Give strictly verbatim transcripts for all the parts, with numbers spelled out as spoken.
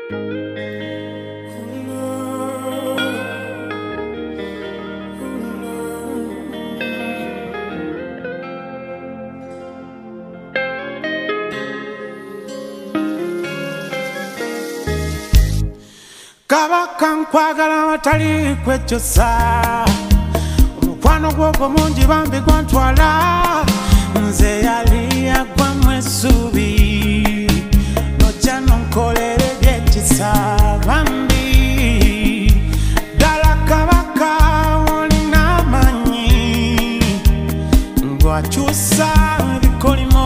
Kabaka nkwagala watali kwechosa omukwano gw'ogwo mungi bambi gwantwala nze yali yagwa mwesubi nojja nonkolere byekisa bambi ddala kabaka olina amanyi ngwakyusa ebikolimo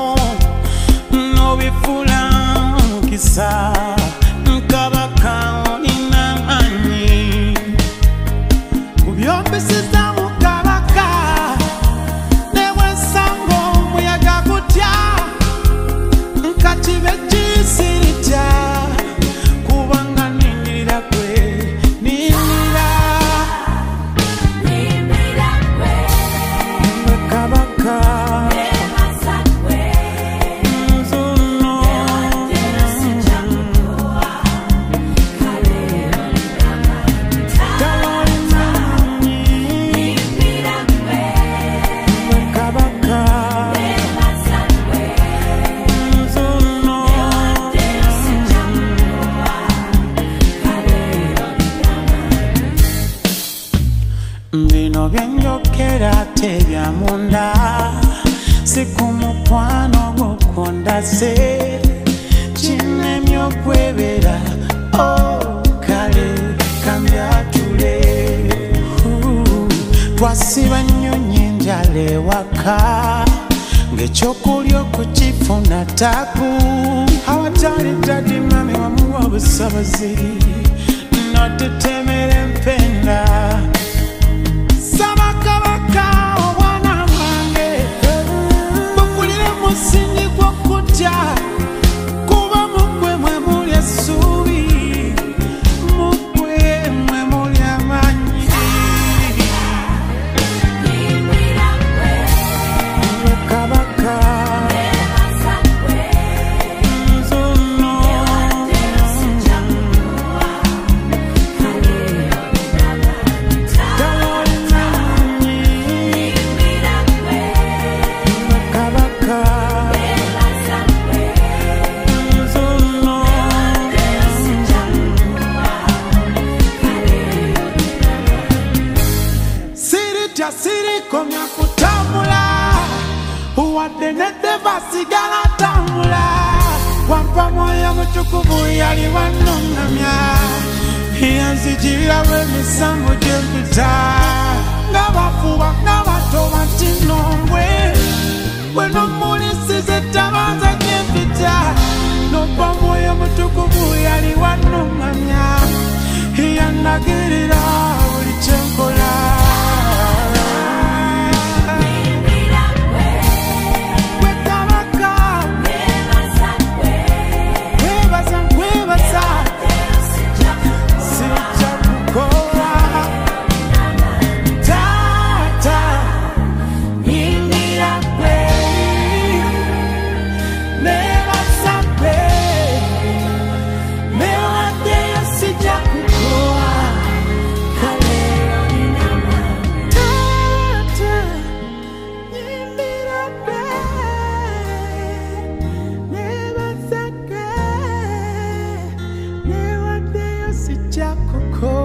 n'obifuula mukisa kabaka Yombisiza mukabaka newe nsango muyaga kutya nkakibe kisirita kubanga nindirira kwe ninira ninira kwe mukabaka Bino byenjogera tebyamunda siku mukwano gukonda se kinemye okwebera oh kale kambyatule twasiba nnyonyi enjala ewaka ng'ekyokulya okukifuna taku awatali dadi mami wamuwa obusobozi notetemera empenda Jasiri komya kutambula uwadde nedeva sigala tambula wampa moyo mutukuvu yali wannungamya yanzijira w'emisango gyempita ng'abafuba n'abatoba nti nombwe bwe nomulisize tabanza gyempita nompa moyo mutukuvu yali wannungamya yannagirira buli kyenkola Coco